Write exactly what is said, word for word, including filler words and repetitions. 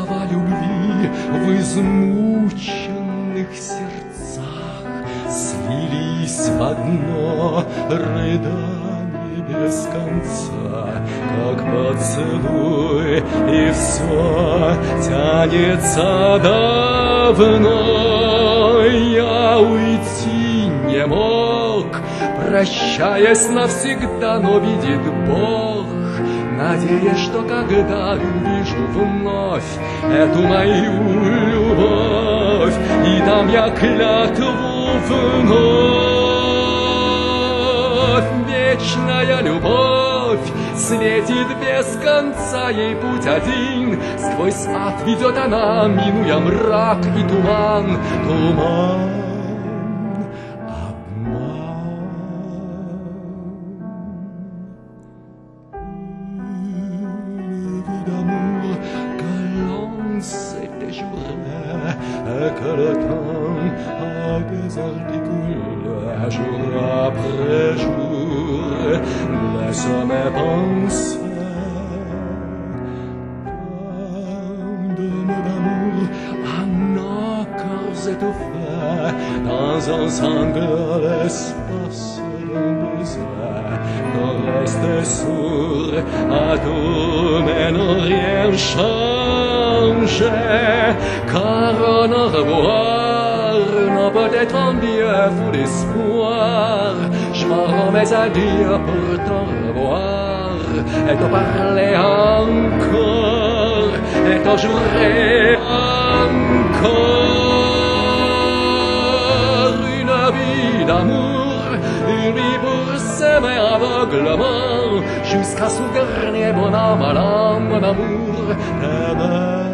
слова любви в измученных сердцах слились в одно рыдание без конца, как поцелуй, и все тянется давно. Я уйти не мог, прощаясь навсегда, но видит Бог, надеясь, что когда увижу вновь эту мою любовь, и дам я клятву вновь. Вечная любовь светит без конца, ей путь один, сквозь ад ведет она, минуя мрак и туман, туман. C'était joué que le temps a des articules, jour après jour, laisse mes pensées. Tant de mots d'amour à nos corps étouffés, dans un sangle espace d'un baiser, qu'on reste sourd à tout, mais non rien change. Car un au revoir non peut être un Dieu fou d'espoir. Je m'en remets à dire pour t'en revoir, et te parler encore, et te jurer encore une vie d'amour, une vie pour s'aimer aveuglement, jusqu'à ce dernier bonhomme à l'âme d'amour.